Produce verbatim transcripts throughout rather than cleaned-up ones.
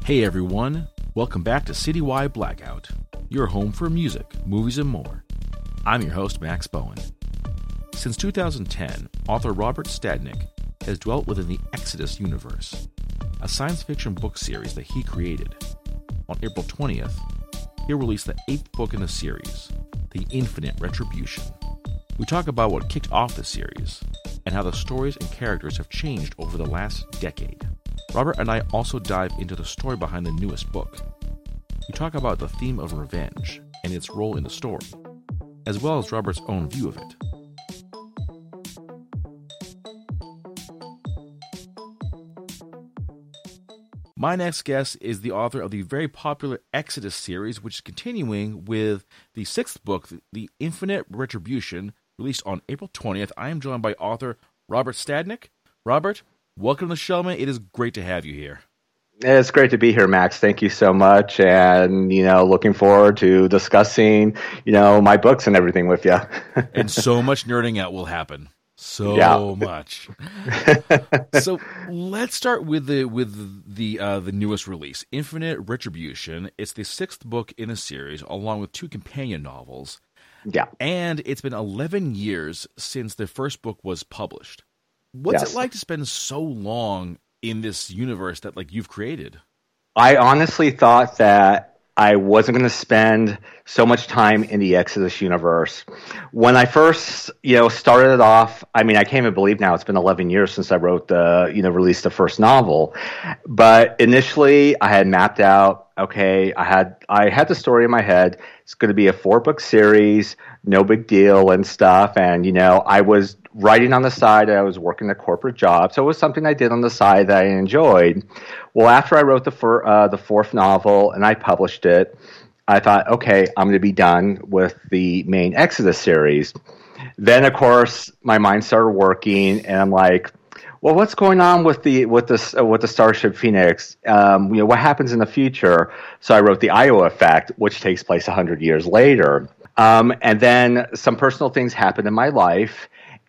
Hey everyone, welcome back to Citywide Blackout, your home for music, movies, and more. I'm your host, Max Bowen. Since two thousand ten, author Robert Stadnick has dwelt within the Exodus universe, a science fiction book series that he created. On April twentieth, he released the eighth book in the series, The Infinite Retribution. We talk about what kicked off the series, and how the stories and characters have changed over the last decade. Robert and I also dive into the story behind the newest book. We talk about the theme of revenge and its role in the story, as well as Robert's own view of it. My next guest is the author of the very popular Exodus series, which is continuing with the sixth book, The Infinite Retribution, released on April twentieth. I am joined by author Robert Stadnick. Robert, welcome to the show, man. It is great to have you here. It's great to be here, Max. Thank you so much. And, you know, looking forward to discussing, you know, my books and everything with you. And so much nerding out will happen. So yeah. much. So let's start with the with the uh, the newest release, Infinite Retribution. It's the sixth book in the series, along with two companion novels. Yeah. And it's been eleven years since the first book was published. What's Yes. it like to spend so long in this universe that like you've created? I honestly thought that I wasn't going to spend so much time in the Exodus universe. When I first, you know, started it off, I mean, I can't even believe now it's been eleven years since I wrote the, you know, released the first novel. But initially I had mapped out, okay, I had, I had the story in my head. It's going to be a four book series, no big deal and stuff. And, you know, I was writing on the side. I was working a corporate job. So it was something I did on the side that I enjoyed. Well, after I wrote the fir- uh, the fourth novel and I published it, I thought, okay, I'm going to be done with the main Exodus series. Then, of course, my mind started working, and I'm like, well, what's going on with the with the uh, with the Starship Phoenix? Um, you know, what happens in the future? So I wrote the Io Effect, which takes place one hundred years later. Um, and then some personal things happened in my life.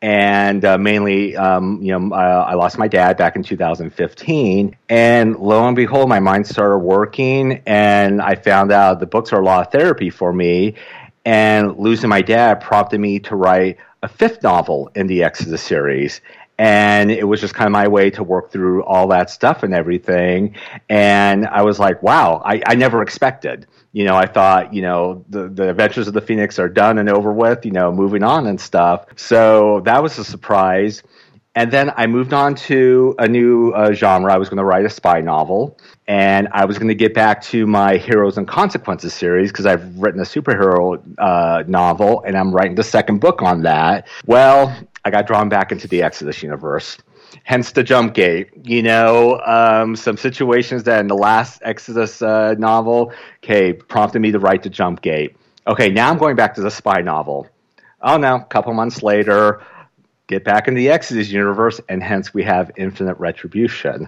And uh, mainly, um, you know, uh, I lost my dad back in two thousand fifteen, and lo and behold, my mind started working, and I found out the books are a lot of therapy for me. And losing my dad prompted me to write a fifth novel in the Exodus series. And it was just kind of my way to work through all that stuff and everything. And I was like, wow, I, I never expected. You know, I thought, you know, the, the Adventures of the Phoenix are done and over with, you know, moving on and stuff. So that was a surprise. And then I moved on to a new uh, genre. I was going to write a spy novel. And I was going to get back to my Heroes and Consequences series because I've written a superhero uh, novel, and I'm writing the second book on that. Well, I got drawn back into the Exodus universe. Hence the jump gate. You know, um, some situations that in the last Exodus uh, novel, okay, prompted me to write the jump gate. Okay, now I'm going back to the spy novel. Oh no, a couple months later, get back in the Exodus universe, and hence we have Infinite Retribution.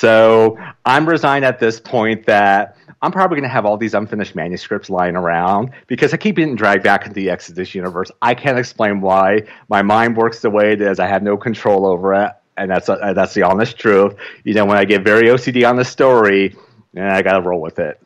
So I'm resigned at this point that I'm probably going to have all these unfinished manuscripts lying around because I keep getting dragged back into the Exodus universe. I can't explain why. My mind works the way it is. I have no control over it. And that's uh, that's the honest truth. You know, when I get very O C D on the story, eh, I got to roll with it.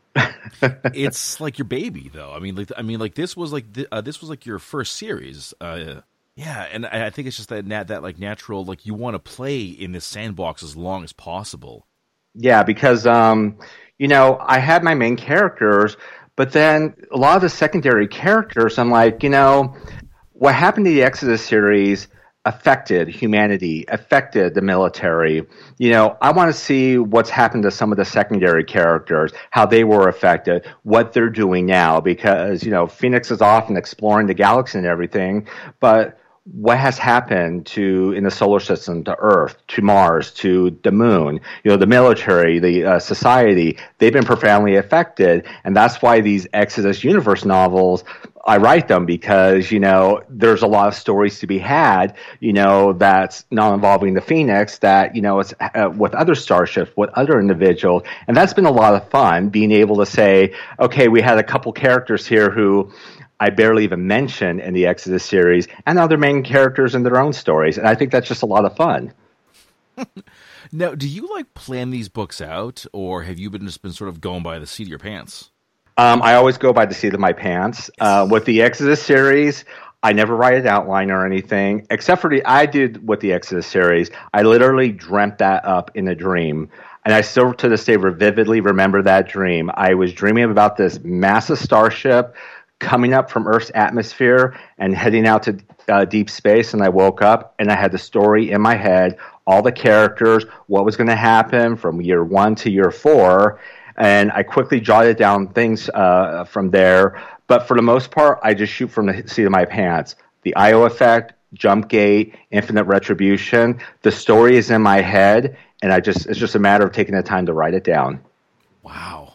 It's like your baby, though. I mean, like I mean, like this was like th- uh, this was like your first series. Uh, yeah, and I, I think it's just that nat- that like natural, like you want to play in this sandbox as long as possible. Yeah, because um, you know, I had my main characters, but then a lot of the secondary characters, I'm like, you know, what happened to the Exodus series affected humanity, affected the military. You know, I want to see what's happened to some of the secondary characters, how they were affected, what they're doing now, because, you know, Phoenix is off and exploring the galaxy and everything, but what has happened to in the solar system, to Earth, to Mars, to the moon, you know, the military, the uh, society, they've been profoundly affected. And that's why these Exodus universe novels, I write them because, you know, there's a lot of stories to be had, you know, that's not involving the Phoenix, that, you know, it's uh, with other starships, with other individuals. And that's been a lot of fun, being able to say, okay, we had a couple characters here who I barely even mention in the Exodus series, and other main characters in their own stories. And I think that's just a lot of fun. Now, do you like plan these books out, or have you been just been sort of going by the seat of your pants? Um, I always go by the seat of my pants. Uh, with the Exodus series, I never write an outline or anything, except for the I did with the Exodus series. I literally dreamt that up in a dream. And I still, to this day, vividly remember that dream. I was dreaming about this massive starship coming up from Earth's atmosphere and heading out to uh, deep space. And I woke up and I had the story in my head, all the characters, what was going to happen from year one to year four. And I quickly jotted down things uh, from there. But for the most part, I just shoot from the seat of my pants. The I O effect, Jump Gate, Infinite Retribution. The story is in my head. And I just it's just a matter of taking the time to write it down. Wow.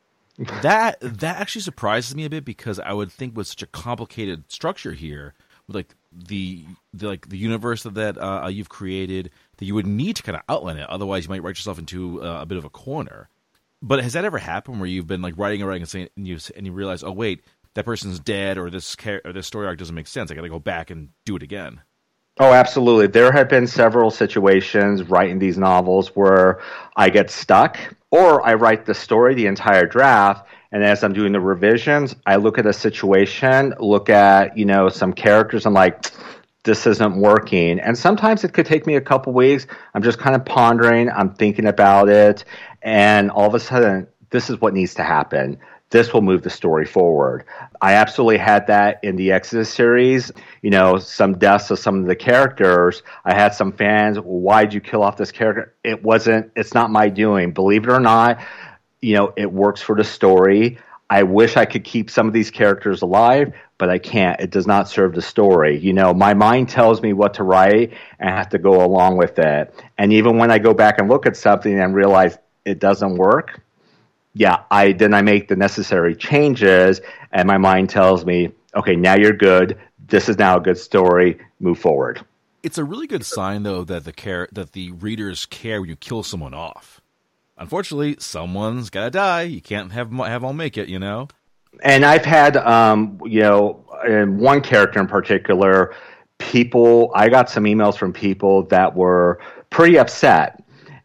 That that actually surprises me a bit, because I would think with such a complicated structure here, with like the, the like the universe that, that uh, you've created, that you would need to kind of outline it. Otherwise, you might write yourself into uh, a bit of a corner. But has that ever happened where you've been like writing and writing and saying, and you and you realize, oh wait, that person's dead, or this char- or this story arc doesn't make sense. I got to go back and do it again. Oh, absolutely. There have been several situations writing these novels where I get stuck, or I write the story, the entire draft, and as I'm doing the revisions, I look at a situation, look at, you know, some characters, I'm like, this isn't working. And sometimes it could take me a couple weeks. I'm just kind of pondering, I'm thinking about it, and all of a sudden, this is what needs to happen. This will move the story forward. I absolutely had that in the Exodus series. You know, some deaths of some of the characters. I had some fans, why'd you kill off this character? It wasn't, it's not my doing. Believe it or not, you know, it works for the story. I wish I could keep some of these characters alive, but I can't. It does not serve the story. You know, my mind tells me what to write, and I have to go along with it. And even when I go back and look at something and realize it doesn't work, yeah, I then I make the necessary changes, and my mind tells me, okay, now you're good. This is now a good story. Move forward. It's a really good sign, though, that the care that the readers care when you kill someone off. Unfortunately, someone's got to die. You can't have have all make it, you know? And I've had, um, you know, in one character in particular, people, I got some emails from people that were pretty upset.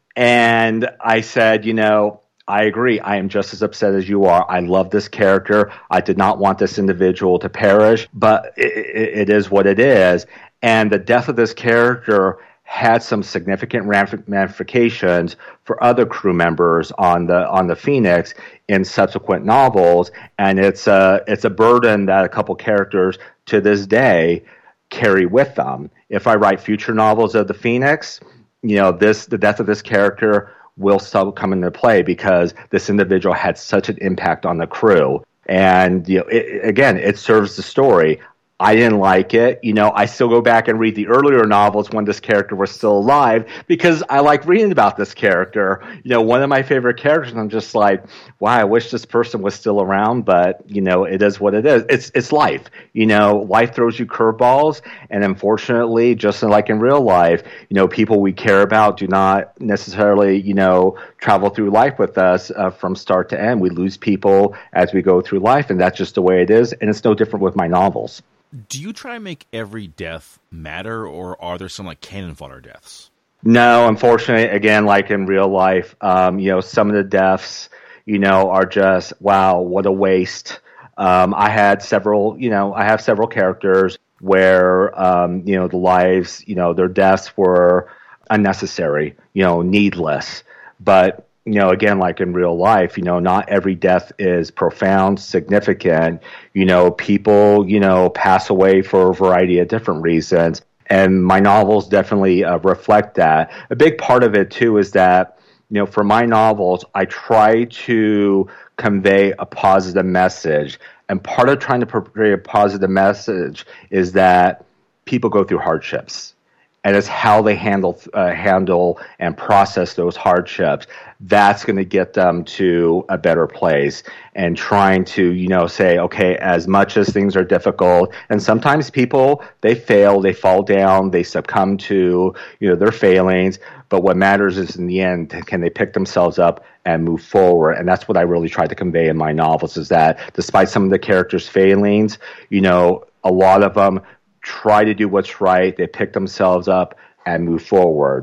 And I said, you know, I agree. I am just as upset as you are. I love this character. I did not want this individual to perish, but it, it, it is what it is. And the death of this character had some significant ramifications for other crew members on the on the Phoenix in subsequent novels, and it's a it's a burden that a couple characters to this day carry with them. If I write future novels of the Phoenix, you know, this the death of this character will still come into play because this individual had such an impact on the crew. And, you know, it, again, it serves the story. I didn't like it. You know, I still go back and read the earlier novels when this character was still alive because I like reading about this character. You know, one of my favorite characters, and I'm just like, wow, I wish this person was still around, but, you know, it is what it is. It's it's life. You know, life throws you curveballs, and unfortunately, just like in real life, you know, people we care about do not necessarily, you know, travel through life with us uh, from start to end. We lose people as we go through life, and that's just the way it is, and it's no different with my novels. Do you try and make every death matter, or are there some like cannon fodder deaths? No, unfortunately, again, like in real life, um, you know, some of the deaths, you know, are just, wow, what a waste. Um, I had several, you know, I have several characters where, um, you know, the lives, you know, their deaths were unnecessary, you know, needless. But you know, again, like in real life, you know, not every death is profound, significant. You know, people, you know, pass away for a variety of different reasons. And my novels definitely uh, reflect that. A big part of it, too, is that, you know, for my novels, I try to convey a positive message. And part of trying to portray a positive message is that people go through hardships. And it's how they handle uh, handle and process those hardships. That's going to get them to a better place. And trying to, you know, say, okay, as much as things are difficult, and sometimes people, they fail, they fall down, they succumb to, you know, their failings. But what matters is in the end, can they pick themselves up and move forward? And that's what I really try to convey in my novels, is that despite some of the characters' failings, you know, a lot of them try to do what's right. They pick themselves up and move forward.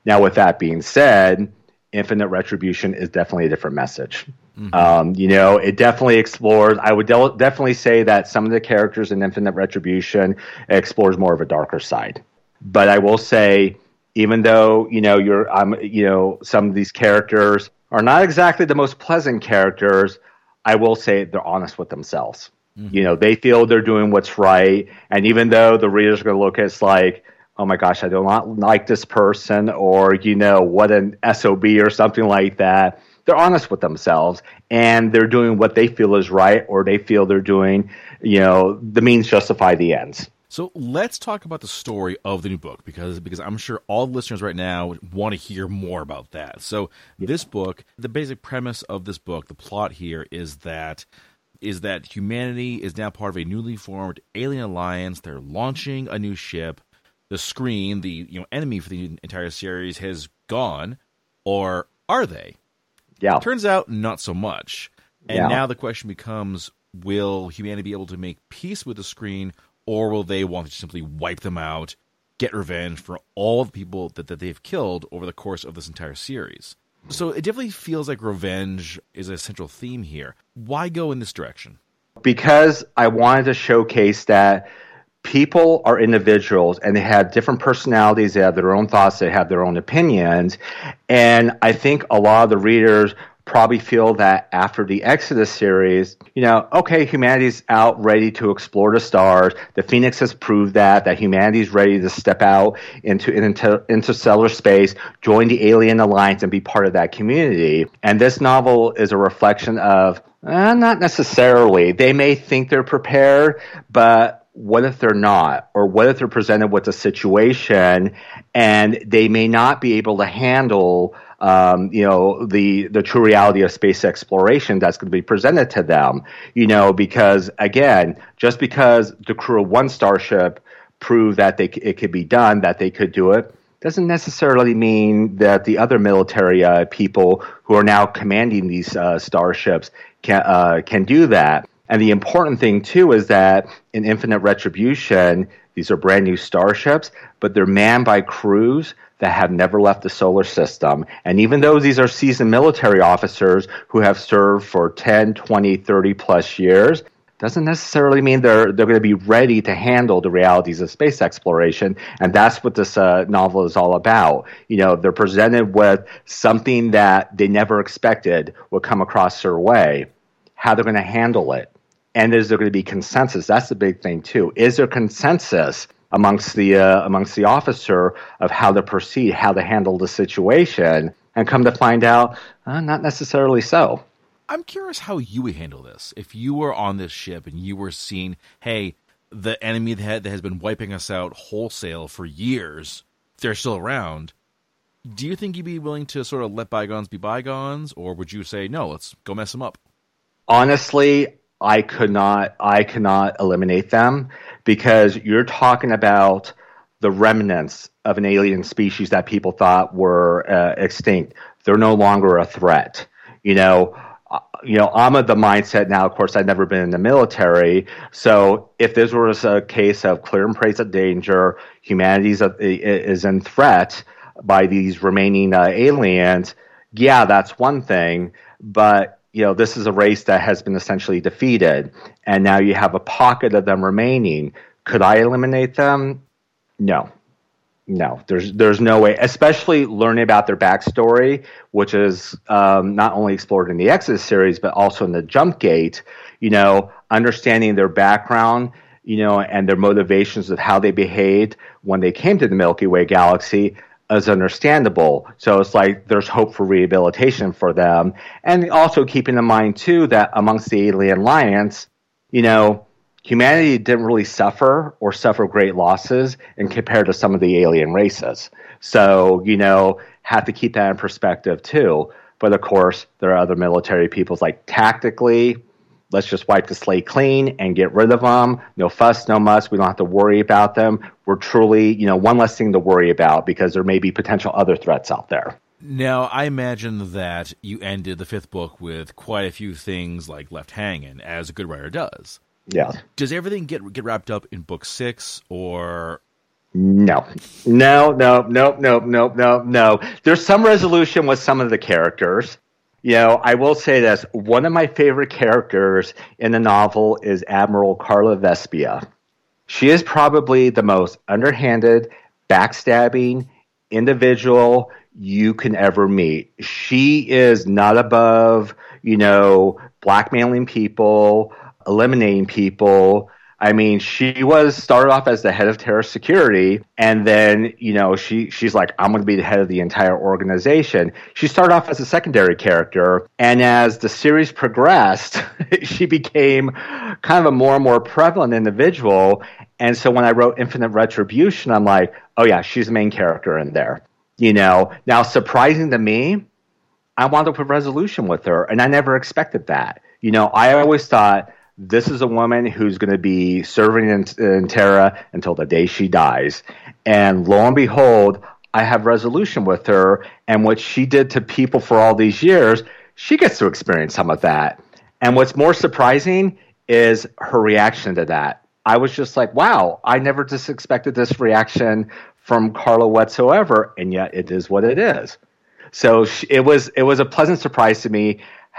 Now, with that being said, Infinite Retribution is definitely a different message. Mm-hmm. Um, you know, it definitely explores, I would de- definitely say that some of the characters in Infinite Retribution explores more of a darker side. But I will say, even though, you know, you're, um, you know, some of these characters are not exactly the most pleasant characters, I will say they're honest with themselves. Mm-hmm. You know, they feel they're doing what's right. And even though the readers are going to look at it like, oh my gosh, I do not like this person, or, you know, what an S O B or something like that, they're honest with themselves and they're doing what they feel is right, or they feel they're doing, you know, the means justify the ends. So let's talk about the story of the new book, because because I'm sure all listeners right now want to hear more about that. So this book, the basic premise of this book, the plot here is that is that humanity is now part of a newly formed alien alliance. They're launching a new ship. The Screen, the you know enemy for the entire series, has gone, or are they? Yeah. Turns out not so much. And yeah. now the question becomes, will humanity be able to make peace with the Screen, or will they want to simply wipe them out, get revenge for all the people that, that they've killed over the course of this entire series? So it definitely feels like revenge is a central theme here. Why go in this direction? Because I wanted to showcase that people are individuals and they have different personalities, they have their own thoughts, they have their own opinions. And I think a lot of the readers probably feel that after the Exodus series, you know, okay, humanity's out ready to explore the stars. The Phoenix has proved that, that humanity's ready to step out into, into interstellar space, join the alien alliance and be part of that community. And this novel is a reflection of, uh, not necessarily. They may think they're prepared, but what if they're not? Or what if they're presented with a situation and they may not be able to handle um, you know, the the true reality of space exploration that's going to be presented to them? You know, because again, just because the crew of one starship proved that they it could be done, that they could do it, doesn't necessarily mean that the other military uh, people who are now commanding these uh, starships can uh, can do that. And the important thing, too, is that in Infinite Retribution, these are brand new starships, but they're manned by crews that have never left the solar system. And even though these are seasoned military officers who have served for ten, twenty, thirty plus years, doesn't necessarily mean they're they're going to be ready to handle the realities of space exploration. And that's what this uh, novel is all about. You know, they're presented with something that they never expected would come across their way, how they're going to handle it. And is there going to be consensus? That's the big thing, too. Is there consensus amongst the uh, amongst the officer of how to proceed, how to handle the situation? And come to find out, uh, not necessarily so. I'm curious how you would handle this. If you were on this ship and you were seeing, hey, the enemy that has been wiping us out wholesale for years, they're still around, do you think you'd be willing to sort of let bygones be bygones? Or would you say, no, let's go mess them up? Honestly, I could not, I cannot eliminate them, because you're talking about the remnants of an alien species that people thought were uh, extinct. They're no longer a threat. You know, uh, you know, I'm of the mindset now. Of course, I've never been in the military, so if this was a case of clear and present danger, humanity is in threat by these remaining uh, aliens, yeah, that's one thing, but you know, this is a race that has been essentially defeated, and now you have a pocket of them remaining. Could I eliminate them? No. No, there's there's no way, especially learning about their backstory, which is um, not only explored in the Exodus series, but also in the Jump Gate, you know, understanding their background, you know, and their motivations of how they behaved when they came to the Milky Way galaxy is understandable. So it's like there's hope for rehabilitation for them. And also keeping in mind, too, that amongst the Alien Alliance, you know, humanity didn't really suffer or suffer great losses in compared to some of the alien races. So, you know, have to keep that in perspective, too. But, of course, there are other military peoples, like tactically, let's just wipe the slate clean and get rid of them. No fuss, no muss. We don't have to worry about them. We're truly, you know, one less thing to worry about because there may be potential other threats out there. Now, I imagine that you ended the fifth book with quite a few things like left hanging, as a good writer does. Yeah. Does everything get get wrapped up in book six, or No, no, no, no, no, no, no, no. There's some resolution with some of the characters. You know, I will say this. One of my favorite characters in the novel is Admiral Carla Vespia. She is probably the most underhanded, backstabbing individual you can ever meet. She is not above, you know, blackmailing people, eliminating people. I mean, she was started off as the head of terror security, and then, you know, she she's like, I'm going to be the head of the entire organization. She started off as a secondary character, and as the series progressed, she became kind of a more and more prevalent individual. And so when I wrote Infinite Retribution, I'm like, oh yeah, she's the main character in there. You know, now surprising to me, I wound up with resolution with her, and I never expected that. You know, I always thought, this is a woman who's going to be serving in, in Terra until the day she dies. And lo and behold, I have resolution with her. And what she did to people for all these years, she gets to experience some of that. And what's more surprising is her reaction to that. I was just like, wow, I never just expected this reaction from Carla whatsoever. And yet it is what it is. So it was, it was a pleasant surprise to me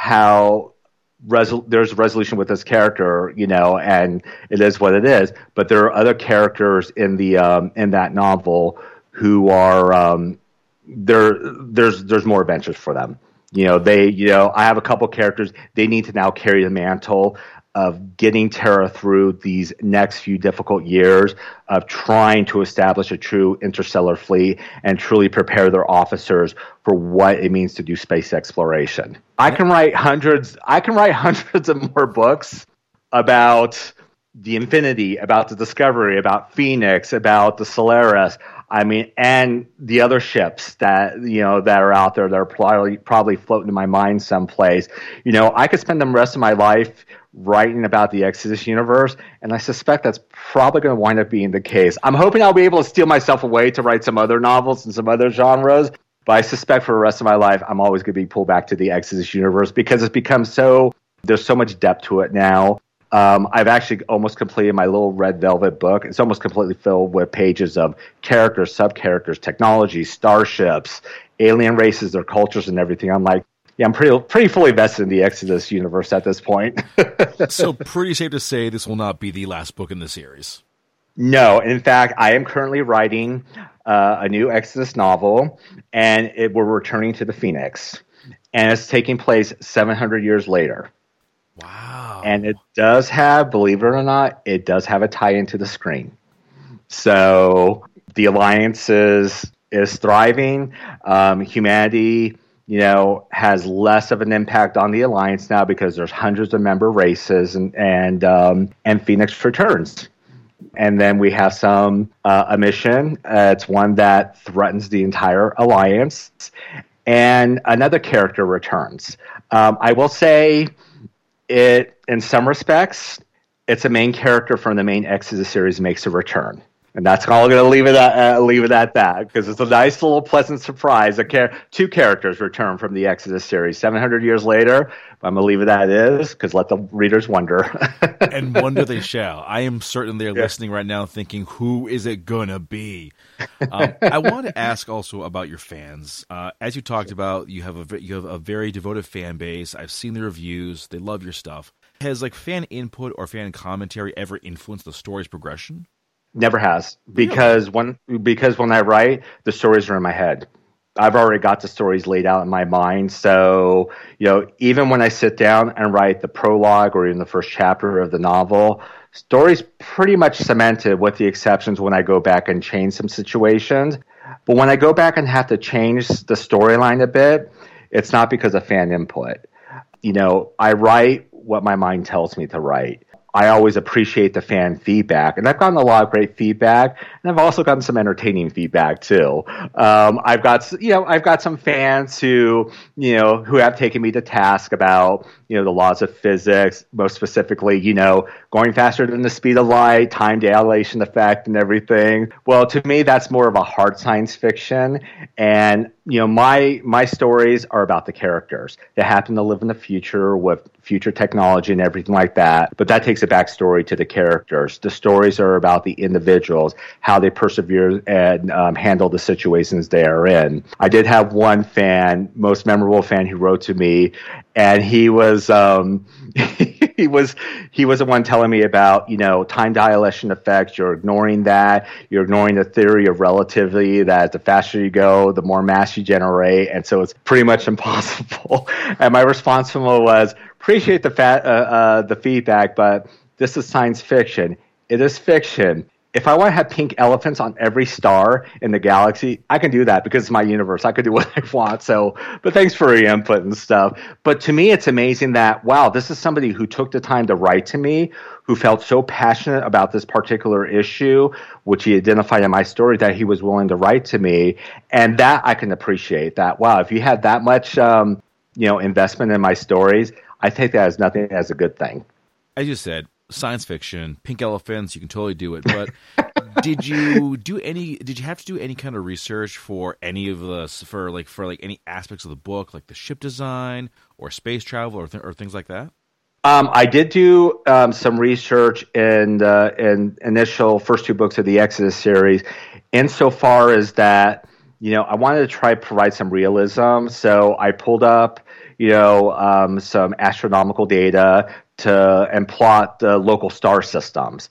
how Resol- there's resolution with this character, you know, and it is what it is. But there are other characters in the um, in that novel who are um, there. There's there's more adventures for them. You know, they you know I have a couple characters. They need to now carry the mantle of getting Terra through these next few difficult years of trying to establish a true interstellar fleet and truly prepare their officers for what it means to do space exploration. I can write hundreds, I can write hundreds of more books about the Infinity, about the Discovery, about Phoenix, about the Solaris. I mean, and the other ships that, you know, that are out there that are probably, probably floating in my mind someplace. You know, I could spend the rest of my life writing about the Exodus universe, and I suspect that's probably going to wind up being the case. I'm hoping I'll be able to steal myself away to write some other novels and some other genres, but I suspect for the rest of my life, I'm always going to be pulled back to the Exodus universe because it's become so, there's so much depth to it now. Um, I've actually almost completed my little red velvet book. It's almost completely filled with pages of characters, sub-characters, technology, starships, alien races, their cultures, and everything. I'm like, yeah, I'm pretty pretty fully vested in the Exodus universe at this point. So pretty safe to say this will not be the last book in the series. No, in fact, I am currently writing uh, a new Exodus novel, and it, we're returning to the Phoenix, and it's taking place seven hundred years later. Wow. And it does have, believe it or not, it does have a tie into the screen. So the Alliance is, is thriving. Um, humanity, you know, has less of an impact on the Alliance now because there's hundreds of member races, and and um, and Phoenix returns. And then we have some uh, a mission. Uh, it's one that threatens the entire Alliance, and another character returns. Um, I will say, it in some respects, it's a main character from the main Exodus series makes a return. And that's all I'm going to leave it at, uh, leave it at that, because it's a nice little pleasant surprise. A char- two characters return from the Exodus series seven hundred years later. I'm going to leave it at it is, because let the readers wonder. And wonder they shall. I am certain they're yeah. listening right now thinking, who is it going to be? Um, I want to ask also about your fans. Uh, as you talked about, you have a you have a very devoted fan base. I've seen the reviews. They love your stuff. Has like fan input or fan commentary ever influenced the story's progression? Never has, because when because when I write, the stories are in my head. I've already got the stories laid out in my mind. So, you know, even when I sit down and write the prologue or even the first chapter of the novel, story's pretty much cemented, with the exceptions when I go back and change some situations. But when I go back and have to change the storyline a bit, it's not because of fan input. You know, I write what my mind tells me to write. I always appreciate the fan feedback, and I've gotten a lot of great feedback, and I've also gotten some entertaining feedback too. Um, I've got, you know, I've got some fans who, you know, who have taken me to task about, you know, the laws of physics, most specifically, you know, going faster than the speed of light, time dilation effect, and everything. Well, to me, that's more of a hard science fiction, and you know, my my stories are about the characters. They happen to live in the future with future technology and everything like that, but that takes a backstory to the characters. The stories are about the individuals, how they persevere and um, handle the situations they are in. I did have one fan, most memorable fan, who wrote to me, and he was um, he was he was the one telling me about, you know, time dilation effects. You're ignoring that. You're ignoring the theory of relativity, that the faster you go, the more mass you generate, and so it's pretty much impossible. And my response to him was, appreciate the fa- uh, uh, the feedback, but this is science fiction. It is fiction. If I want to have pink elephants on every star in the galaxy, I can do that because it's my universe. I could do what I want. So, but thanks for your input and stuff. But to me, it's amazing that, wow, this is somebody who took the time to write to me, who felt so passionate about this particular issue, which he identified in my story, that he was willing to write to me. And that I can appreciate. That, wow, if you have that much, um, you know, investment in my stories, I take that as nothing as a good thing. As you said, science fiction, pink elephants, you can totally do it. But did you do any? Did you have to do any kind of research for any of the for like for like any aspects of the book, like the ship design or space travel or th- or things like that? Um, I did do um, some research in the in initial first two books of the Exodus series, insofar as that, you know, I wanted to try to provide some realism. So I pulled up, you know, um, some astronomical data to and plot the local star systems.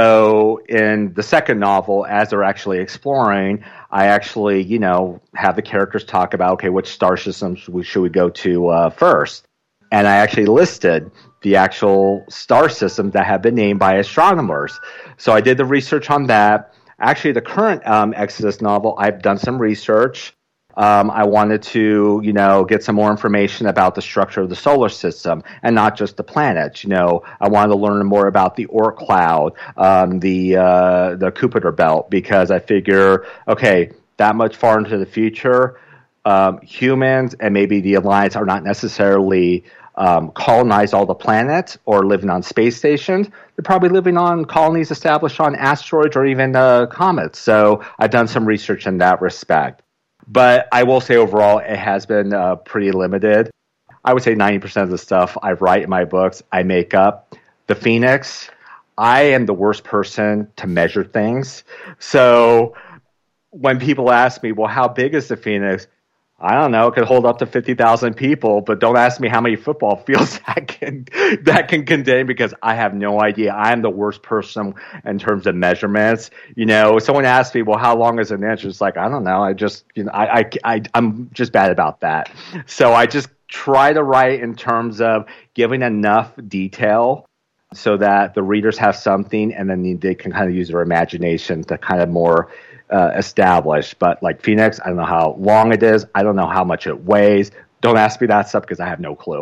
So in the second novel, as they're actually exploring, I actually, you know, have the characters talk about, okay, which star systems should we, should we go to uh, first? And I actually listed the actual star systems that have been named by astronomers. So I did the research on that. Actually, the current um, Exodus novel, I've done some research. Um, I wanted to, you know, get some more information about the structure of the solar system and not just the planets. You know, I wanted to learn more about the Oort cloud, um, the uh, the Kuiper belt, because I figure, okay, that much far into the future, um, humans and maybe the Alliance are not necessarily um, colonize all the planets or living on space stations. They're probably living on colonies established on asteroids or even uh, comets. So I've done some research in that respect. But I will say overall, it has been uh, pretty limited. I would say ninety percent of the stuff I write in my books, I make up. The Phoenix, I am the worst person to measure things. So when people ask me, well, how big is the Phoenix? I don't know. It could hold up to fifty thousand people, but don't ask me how many football fields that can that can contain, because I have no idea. I am the worst person in terms of measurements. You know, someone asks me, well, how long is an inch? It's like, I don't know. I just, you know, I, I, I, I'm just bad about that. So I just try to write in terms of giving enough detail so that the readers have something, and then they can kind of use their imagination to kind of more Uh, established. But like Phoenix, I don't know how long it is. I don't know how much it weighs. Don't ask me that stuff because I have no clue.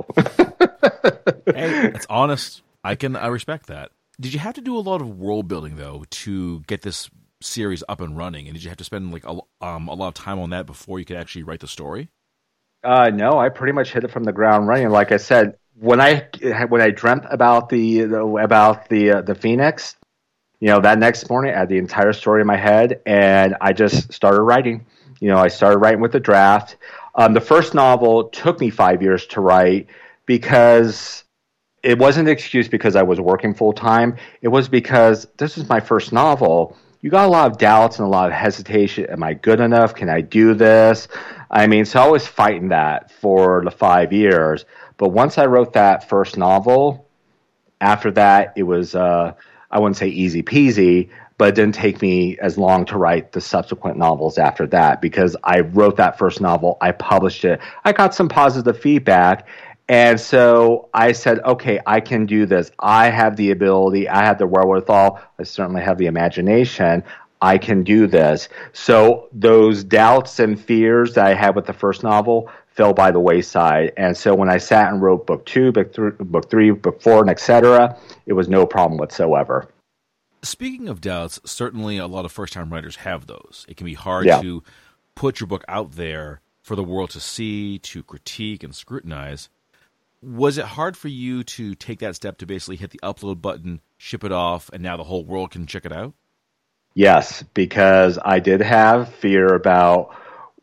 Hey, it's honest. I can I respect that. Did you have to do a lot of world building though to get this series up and running? And did you have to spend like a, um, a lot of time on that before you could actually write the story? Uh, no, I pretty much hit it from the ground running. Like I said, when I when I dreamt about the, the about the uh, the Phoenix, you know, that next morning, I had the entire story in my head, and I just started writing. You know, I started writing with the draft. Um, the first novel took me five years to write because it wasn't an excuse because I was working full-time. It was because this is my first novel. You got a lot of doubts and a lot of hesitation. Am I good enough? Can I do this? I mean, so I was fighting that for the five years. But once I wrote that first novel, after that, it was... Uh, I wouldn't say easy peasy, but it didn't take me as long to write the subsequent novels after that, because I wrote that first novel, I published it, I got some positive feedback, and so I said, okay, I can do this. I have the ability, I have the wherewithal, I certainly have the imagination, I can do this. So those doubts and fears that I had with the first novel fell by the wayside. And so when I sat and wrote book two, book three, book three, book four, and et cetera, it was no problem whatsoever. Speaking of doubts, certainly a lot of first-time writers have those. It can be hard yeah. to put your book out there for the world to see, to critique, and scrutinize. Was it hard for you to take that step to basically hit the upload button, ship it off, and now the whole world can check it out? Yes, because I did have fear about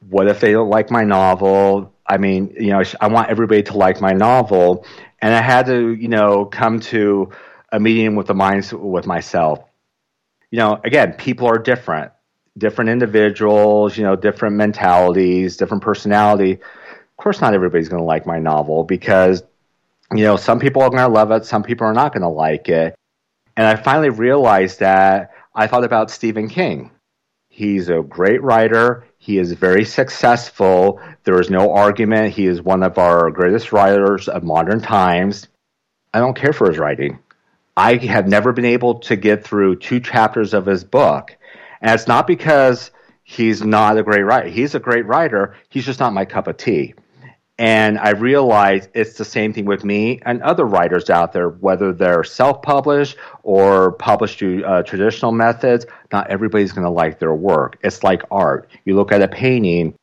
What if they don't like my novel? I mean, you know, I want everybody to like my novel. And I had to, you know, come to a meeting with the minds with myself. You know, again, people are different, different individuals, you know, different mentalities, different personality. Of course, not everybody's going to like my novel because, you know, some people are going to love it. Some people are not going to like it. And I finally realized that I thought about Stephen King. He's a great writer. He is very successful. There is no argument. He is one of our greatest writers of modern times. I don't care for his writing. I have never been able to get through two chapters of his book. And it's not because he's not a great writer. He's a great writer. He's just not my cup of tea. And I realize it's the same thing with me and other writers out there, whether they're self-published or published through uh, traditional methods. Not everybody's going to like their work. It's like art. You look at a painting,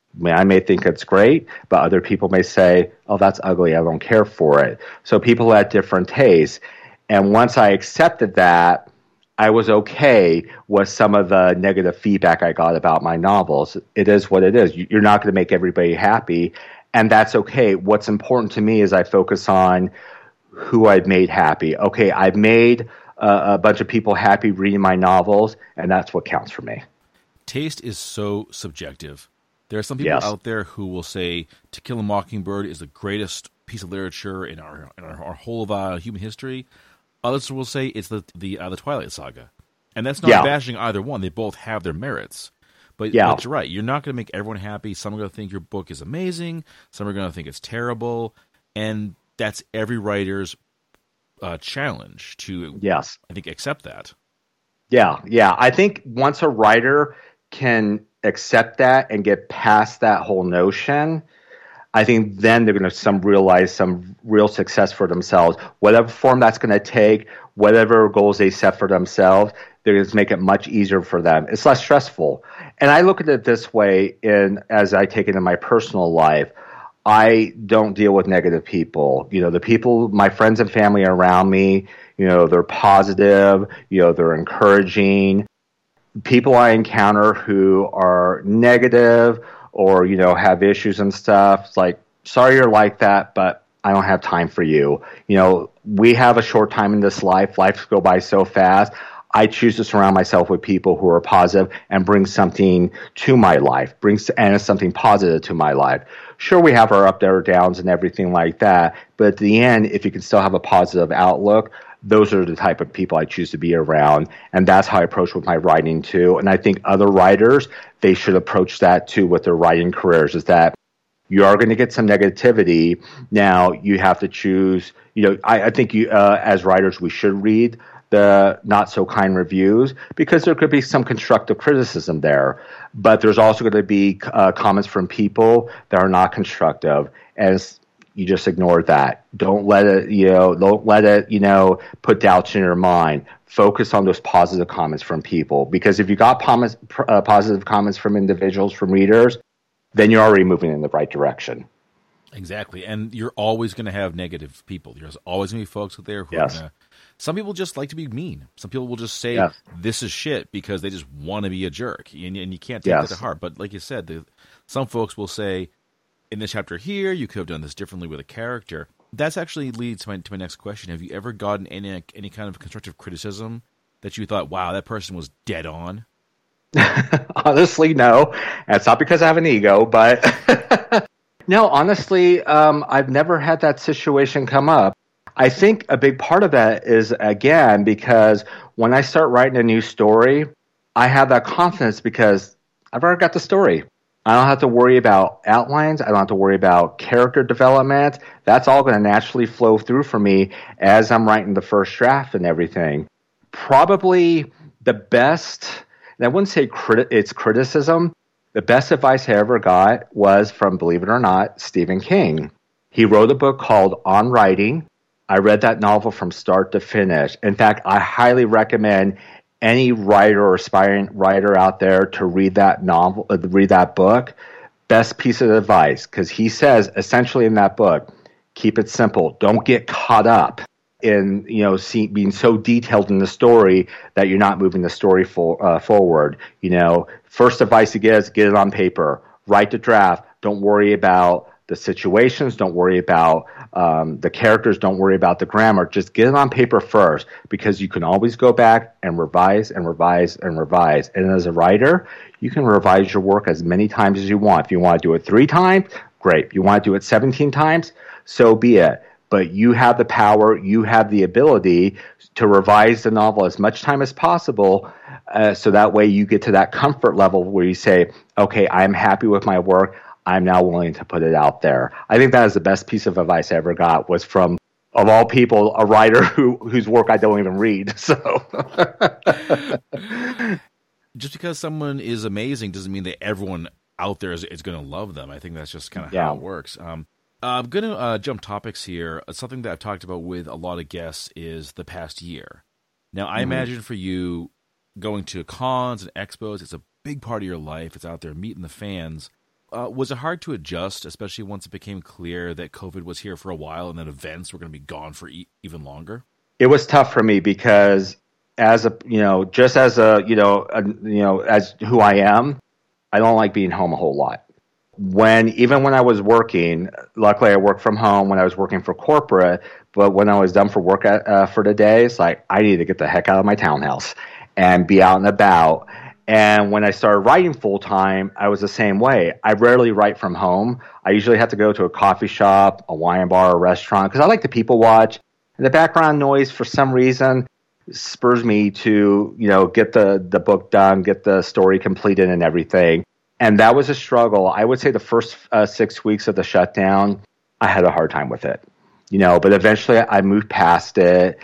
I may think it's great, but other people may say, oh, that's ugly. I don't care for it. So people have different tastes. And once I accepted that, I was okay with some of the negative feedback I got about my novels. It is what it is. You're not going to make everybody happy. And that's okay. What's important to me is I focus on who I've made happy. Okay, I've made uh, a bunch of people happy reading my novels, and that's what counts for me. Taste is so subjective. There are some people Yes. out there who will say To Kill a Mockingbird is the greatest piece of literature in our in our, our whole of uh, human history. Others will say it's the the, uh, the Twilight Saga. And that's not Yeah. bashing either one. They both have their merits. But, Yeah. but you're right. You're not going to make everyone happy. Some are going to think your book is amazing. Some are going to think it's terrible. And that's every writer's uh, challenge to, Yes. I think, accept that. Yeah, yeah. I think once a writer can accept that and get past that whole notion, I think then they're going to some realize some real success for themselves. Whatever form that's going to take, whatever goals they set for themselves, they're going to make it much easier for them. It's less stressful. And I look at it this way in as I take it in my personal life. I don't deal with negative people. You know, the people, my friends and family around me, you know, they're positive, you know, they're encouraging. People I encounter who are negative or, you know, have issues and stuff, it's like, sorry you're like that, but I don't have time for you. You know, we have a short time in this life. Lives go by so fast. I choose to surround myself with people who are positive and bring something to my life, brings and something positive to my life. Sure, we have our up there downs and everything like that, but at the end, if you can still have a positive outlook, those are the type of people I choose to be around, and that's how I approach with my writing too. And I think other writers, they should approach that too with their writing careers, is that you are going to get some negativity. Now, you have to choose, you know, I, I think you, uh, as writers, we should read the not so kind reviews because there could be some constructive criticism there, but there's also going to be uh, comments from people that are not constructive, and you just ignore that. Don't let it, you know, don't let it, you know, put doubts in your mind. Focus on those positive comments from people, because if you got comments, uh, positive comments from individuals, from readers, then you're already moving in the right direction. Exactly. And you're always going to have negative people. There's always going to be folks out there who Yes. are going to. Some people just like to be mean. Some people will just say, Yes. this is shit, because they just want to be a jerk. And, and you can't take Yes. that to heart. But like you said, the, some folks will say, in this chapter here, you could have done this differently with a character. That's actually leads to my, to my next question. Have you ever gotten any any kind of constructive criticism that you thought, wow, that person was dead on? Honestly, no. And it's not because I have an ego, but no, honestly, um, I've never had that situation come up. I think a big part of that is, again, because when I start writing a new story, I have that confidence because I've already got the story. I don't have to worry about outlines. I don't have to worry about character development. That's all going to naturally flow through for me as I'm writing the first draft and everything. Probably the best, and I wouldn't say criti- it's criticism, the best advice I ever got was from, believe it or not, Stephen King. He wrote a book called On Writing. I read that novel from start to finish. In fact, I highly recommend any writer or aspiring writer out there to read that novel, uh, read that book. Best piece of advice, because he says essentially in that book, keep it simple. Don't get caught up in, you know, see, being so detailed in the story that you're not moving the story for, uh, forward. You know, first advice he gives, get it on paper. write the draft. Don't worry about the situations. Don't worry about um, the characters. Don't worry about the grammar. Just get it on paper first, because you can always go back and revise and revise and revise. And as a writer, you can revise your work as many times as you want. If you want to do it three times, great. If you want to do it seventeen times, so be it. But you have the power, you have the ability to revise the novel as much time as possible, uh, so that way you get to that comfort level where you say, okay, I'm happy with my work. I'm now willing to put it out there. I think that is the best piece of advice I ever got, was from, of all people, a writer who whose work I don't even read. So, just because someone is amazing doesn't mean that everyone out there is, is going to love them. I think that's just kind of yeah. how it works. Um, I'm going to uh, jump topics here. Something that I've talked about with a lot of guests is the past year. Now, I mm-hmm. imagine for you, going to cons and expos, it's a big part of your life. It's out there meeting the fans. Uh, was it hard to adjust, especially once it became clear that COVID was here for a while and that events were going to be gone for e- even longer? It was tough for me because, as a you know, just as a you know, a, you know, as who I am, I don't like being home a whole lot. When even when I was working, luckily I worked from home when I was working for corporate. But when I was done for work at, uh, for the day, it's like I need to get the heck out of my townhouse and be out and about. And when I started writing full time, I was the same way. I rarely write from home. I usually have to go to a coffee shop, a wine bar, a restaurant, because I like to people watch. And the background noise, for some reason, spurs me to, you know, get the, the book done, get the story completed and everything. And that was a struggle. I would say the first uh, six weeks of the shutdown, I had a hard time with it. You know, but eventually I moved past it,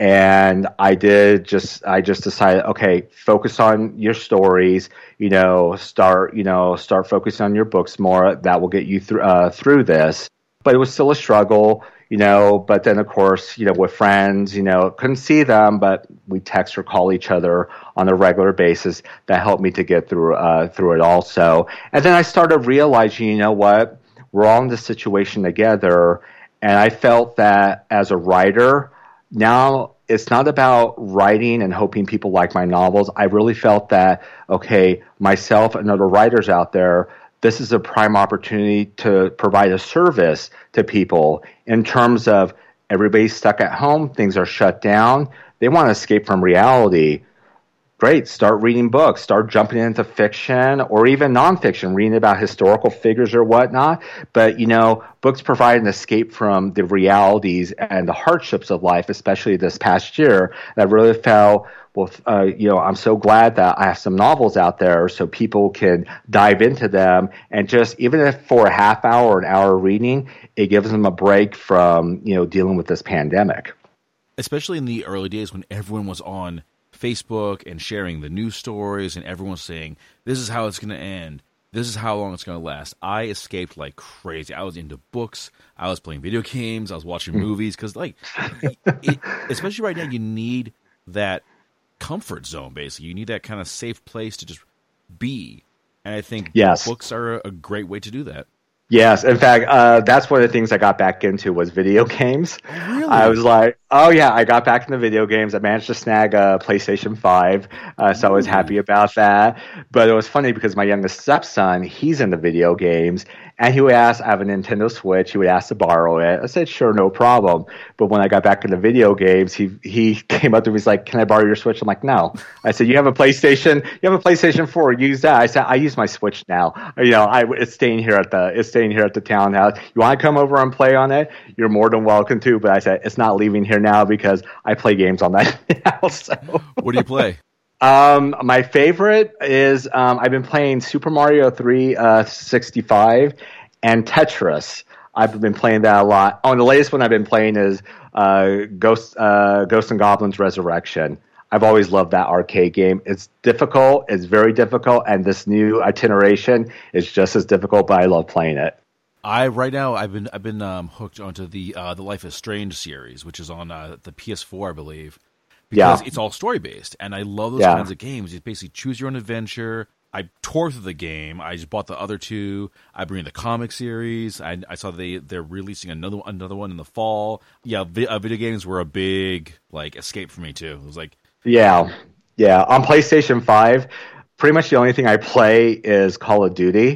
and I did just, I just decided, okay, focus on your stories, you know, start, you know, start focusing on your books more. That will get you through, uh, through this. But it was still a struggle, you know, but then of course, you know, with friends, you know, couldn't see them, but we text or call each other on a regular basis. That helped me to get through, uh, through it also. And then I started realizing, you know what, we're all in this situation together. And I felt that as a writer, now it's not about writing and hoping people like my novels. I really felt that, okay, myself and other writers out there, this is a prime opportunity to provide a service to people in terms of everybody's stuck at home, things are shut down, they want to escape from reality. Great, start reading books, start jumping into fiction or even nonfiction, reading about historical figures or whatnot. But, you know, books provide an escape from the realities and the hardships of life, especially this past year. That really felt, well, uh, you know, I'm so glad that I have some novels out there so people can dive into them. And just, even if for a half hour or an hour reading, it gives them a break from, you know, dealing with this pandemic. Especially in the early days when everyone was on Facebook and sharing the news stories and everyone's saying, this is how it's going to end. This is how long it's going to last. I escaped like crazy. I was into books. I was playing video games. I was watching movies because, like, it, especially right now, you need that comfort zone, basically. You need that kind of safe place to just be. And I think yes. books are a great way to do that. Yes, in fact, uh, that's one of the things I got back into was video games. Really? I was like, oh yeah, I got back into video games. I managed to snag a PlayStation five, uh, so Ooh. I was happy about that. But it was funny because my youngest stepson, he's into video games, and he would ask, I have a Nintendo Switch, he would ask to borrow it. I said, sure, no problem. But when I got back into video games, he he came up to me, he's like, can I borrow your Switch? I'm like, no. I said, you have a PlayStation, you have a PlayStation four, use that. I said, I use my Switch now. You know, I, it's staying here at the, it's staying here at the townhouse. You want to come over and play on it? You're more than welcome to. But I said, it's not leaving here now because I play games on that now. So. What do you play? Um, my favorite is um, I've been playing Super Mario three uh, sixty-five and Tetris. I've been playing that a lot. Oh, and the latest one I've been playing is uh, Ghost uh, Ghosts and Goblins Resurrection. I've always loved that arcade game. It's difficult. It's very difficult. And this new itineration is just as difficult, but I love playing it. I right now I've been I've been um, hooked onto the uh, the Life is Strange series, which is on uh, the P S four, I believe. Because yeah. it's all story based, and I love those yeah. kinds of games. You basically choose your own adventure. I tore through the game. I just bought the other two. I bring the comic series. I, I saw they they're releasing another another one in the fall. Yeah, vi- uh, video games were a big like escape for me too. It was like yeah, yeah. On PlayStation five, pretty much the only thing I play is Call of Duty.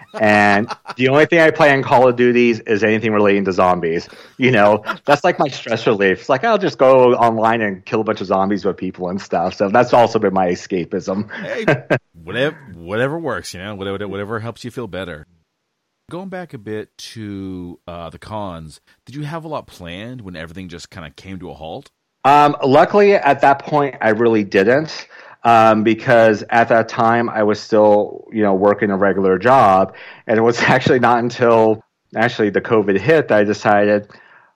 And the only thing I play in Call of Duty is anything relating to zombies. You know, that's like my stress relief. It's like I'll just go online and kill a bunch of zombies with people and stuff. So that's also been my escapism. Hey, whatever, whatever works, you know, whatever, whatever helps you feel better. Going back a bit to uh, the cons, did you have a lot planned when everything just kind of came to a halt? Um, luckily, at that point, I really didn't, um, because at that time I was still, you know, working a regular job, and it was actually not until actually the COVID hit that I decided,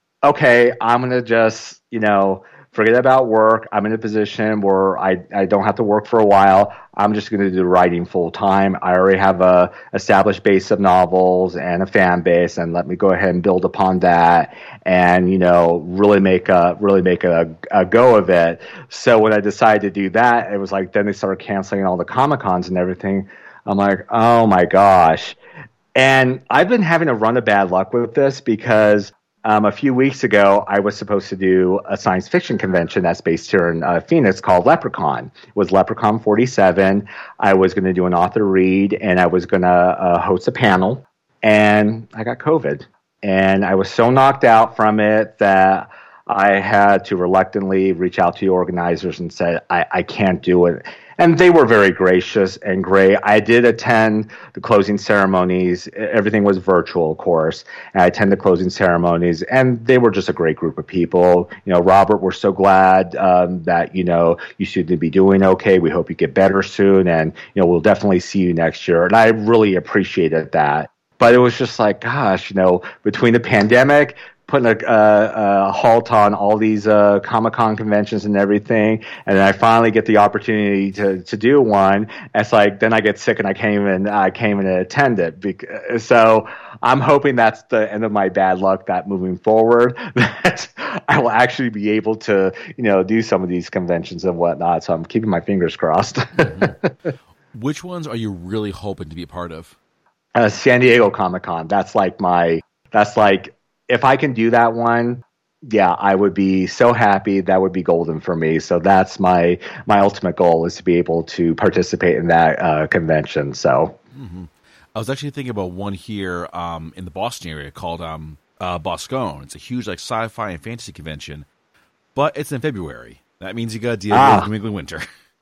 okay, I'm gonna just, you know, forget about work. I'm in a position where I, I don't have to work for a while. I'm just going to do writing full time. I already have a established base of novels and a fan base, and let me go ahead and build upon that, and you know really make a really make a, a go of it. So when I decided to do that, it was like then they started canceling all the Comic Cons and everything. I'm like, oh my gosh, and I've been having a run of bad luck with this because. Um, a few weeks ago, I was supposed to do a science fiction convention that's based here in uh, Phoenix called Leprechaun. It was Leprechaun forty-seven. I was going to do an author read, and I was going to uh, host a panel, and I got COVID. And I was so knocked out from it that I had to reluctantly reach out to the organizers and say, I, I can't do it. And they were very gracious and great. I did attend the closing ceremonies. Everything was virtual, of course. And I attended the closing ceremonies, and they were just a great group of people. You know, Robert, we're so glad um, that, you know, you seem to be doing okay. We hope you get better soon, and, you know, we'll definitely see you next year. And I really appreciated that. But it was just like, gosh, you know, between the pandemic, putting a, a, a halt on all these uh, Comic-Con conventions and everything, and then I finally get the opportunity to, to do one. It's like then I get sick and I can't even I can't even attend it. Because, so I'm hoping that's the end of my bad luck. That moving forward, that I will actually be able to you know do some of these conventions and whatnot. So I'm keeping my fingers crossed. Mm-hmm. Which ones are you really hoping to be a part of? Uh, San Diego Comic-Con. That's like my. That's like. If I can do that one, yeah, I would be so happy. That would be golden for me. So that's my my ultimate goal is to be able to participate in that uh, convention. So mm-hmm. I was actually thinking about one here um, in the Boston area called um, uh, Boscone. It's a huge like sci-fi and fantasy convention, but it's in February. That means you got to deal ah. with New England winter.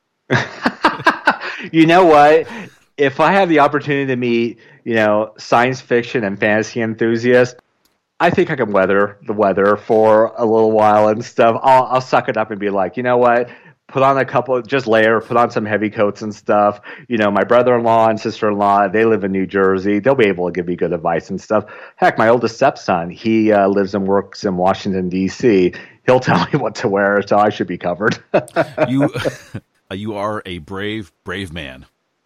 You know what? If I have the opportunity to meet, you know, science fiction and fantasy enthusiasts, I think I can weather the weather for a little while and stuff. I'll, I'll suck it up and be like, you know what? Put on a couple, just layer, put on some heavy coats and stuff. You know, my brother-in-law and sister-in-law, they live in New Jersey. They'll be able to give me good advice and stuff. Heck, my oldest stepson, he uh, lives and works in Washington, D C. He'll tell me what to wear, so I should be covered. you, you are a brave, brave man.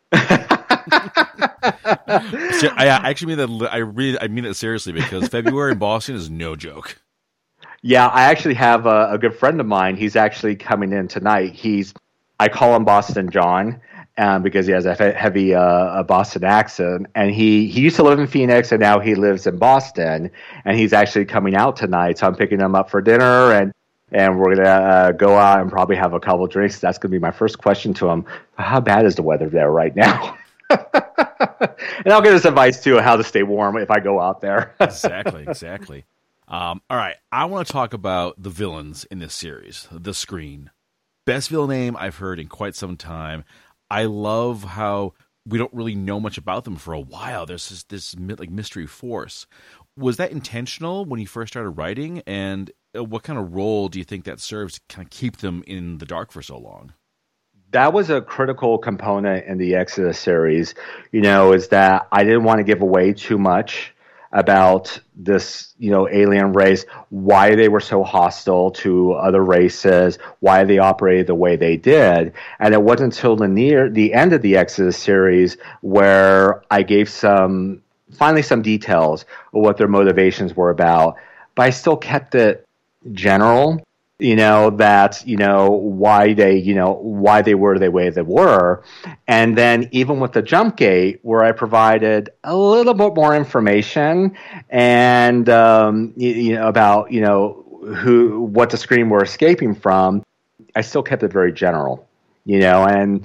I actually mean that. I really, I mean it seriously because February in Boston is no joke. Yeah, I actually have a, a good friend of mine. He's actually coming in tonight. He's, I call him Boston John, um, because he has a heavy uh, a Boston accent. And he he used to live in Phoenix, and now he lives in Boston. And he's actually coming out tonight, so I'm picking him up for dinner, and and we're gonna uh, go out and probably have a couple drinks. That's gonna be my first question to him. How bad is the weather there right now? And I'll get his advice too on how to stay warm if I go out there. Exactly, exactly. Um, all right, I want to talk about the villains in this series, The Screen. Best villain name I've heard in quite some time. I love how we don't really know much about them for a while. There's this, this like mystery force. Was that intentional when you first started writing? And what kind of role do you think that serves to kind of keep them in the dark for so long? That was a critical component in the Exodus series, you know, is that I didn't want to give away too much about this, you know, alien race, why they were so hostile to other races, why they operated the way they did. And it wasn't until the near the end of the Exodus series where I gave some, finally some details of what their motivations were about, but I still kept it general. You know, that, you know, why they, you know, why they were the way they were. And then even with the jump gate, where I provided a little bit more information and, um, you, you know, about, you know, who, what the Screen were escaping from, I still kept it very general, you know, and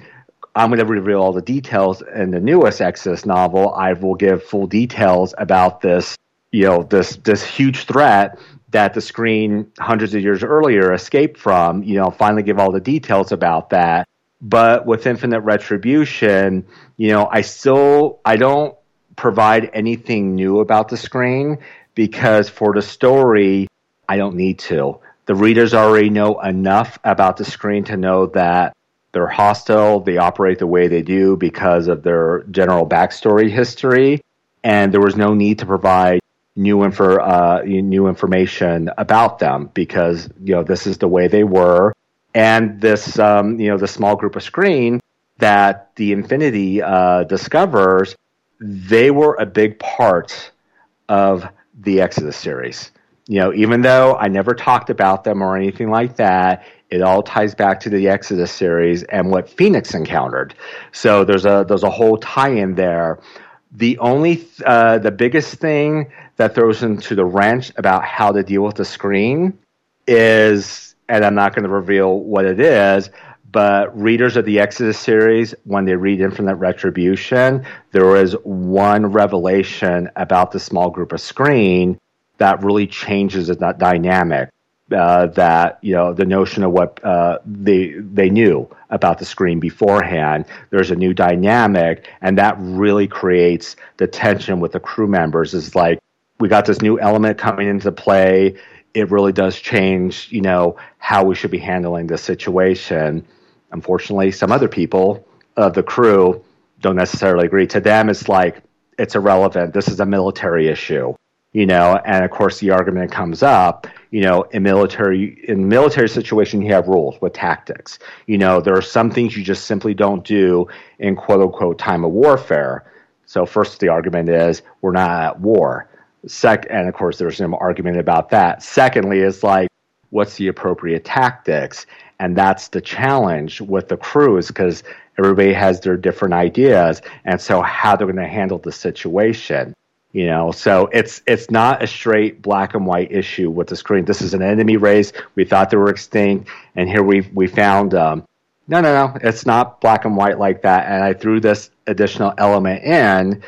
I'm going to reveal all the details in the newest Exodus novel. I will give full details about this, you know, this this huge threat that the screen hundreds of years earlier escaped from. You know, finally give all the details about that. But with Infinite Retribution, you know, I still I don't provide anything new about the screen because for the story, I don't need to. The readers already know enough about the screen to know that they're hostile, they operate the way they do because of their general backstory history, and there was no need to provide new info, uh, new information about them because, you know, this is the way they were. And this, um, you know, the small group of screen that the Infinity uh, discovers, they were a big part of the Exodus series. You know, even though I never talked about them or anything like that, it all ties back to the Exodus series and what Phoenix encountered. So there's a there's a whole tie-in there. The only uh, the biggest thing that throws into the wrench about how to deal with the screen is, and I'm not going to reveal what it is, but readers of the Exodus series, when they read Infinite Retribution, there is one revelation about the small group of screen that really changes the dynamic. Uh, that, you know, the notion of what uh, they they knew about the screen beforehand. There's a new dynamic, and that really creates the tension with the crew members. It's like, we got this new element coming into play. It really does change, you know, how we should be handling this situation. Unfortunately, some other people of the crew don't necessarily agree. To them, it's like, it's irrelevant. This is a military issue. You know, and of course the argument comes up, you know, in military in military situation you have rules with tactics. You know, there are some things you just simply don't do in quote unquote time of warfare. So first the argument is we're not at war. Sec and of course there's some argument about that. Secondly is like, what's the appropriate tactics? And that's the challenge with the crews because everybody has their different ideas, and so how they're going to handle the situation. You know, so it's it's not a straight black and white issue with the screen. This is an enemy race. We thought they were extinct, and here we we found um, no, no, no. It's not black and white like that. And I threw this additional element in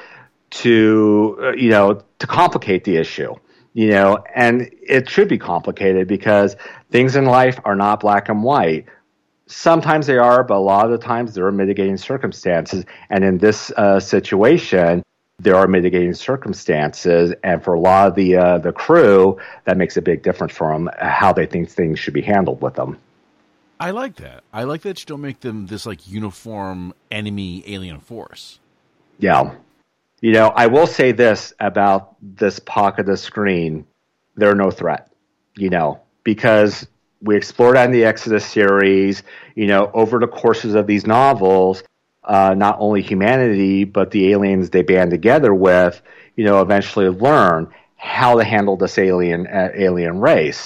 to uh, you know to complicate the issue. You know, and it should be complicated because things in life are not black and white. Sometimes they are, but a lot of the times there are mitigating circumstances. And in this uh, situation, there are mitigating circumstances, and for a lot of the uh, the crew, that makes a big difference for them how they think things should be handled with them. I like that. I like that you don't make them this like uniform enemy alien force. Yeah, you know, I will say this about this pocket of the screen: they're no threat. You know, because we explored that in the Exodus series. You know, over the courses of these novels. Uh, not only humanity, but the aliens they band together with, you know, eventually learn how to handle this alien uh, alien race.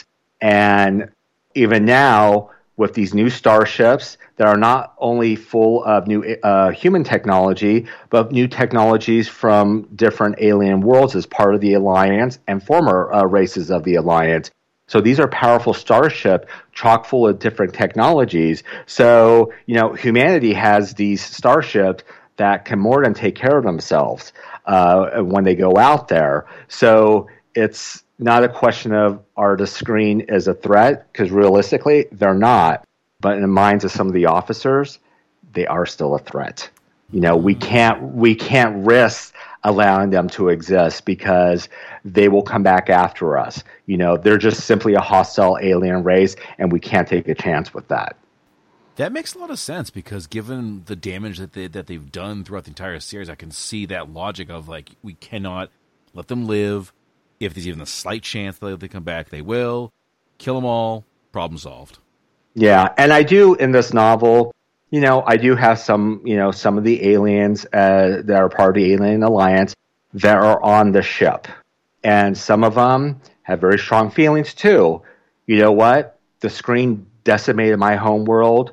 And even now, with these new starships that are not only full of new uh, human technology, but new technologies from different alien worlds as part of the Alliance and former uh, races of the Alliance. So these are powerful starships chock full of different technologies. So, you know, humanity has these starships that can more than take care of themselves uh, when they go out there. So it's not a question of are the screen is a threat, because realistically, they're not. But in the minds of some of the officers, they are still a threat. You know, we can't we can't risk allowing them to exist because they will come back after us. You know, they're just simply a hostile alien race, and we can't take a chance with that. That makes a lot of sense because given the damage that they that they've done throughout the entire series, I can see that logic of like we cannot let them live. If there's even a slight chance that they come back, they will kill them all. Problem solved. Yeah, and I do in this novel. You know, I do have some, you know, some of the aliens uh, that are part of the Alien Alliance that are on the ship. And some of them have very strong feelings, too. You know what? The screen decimated my homeworld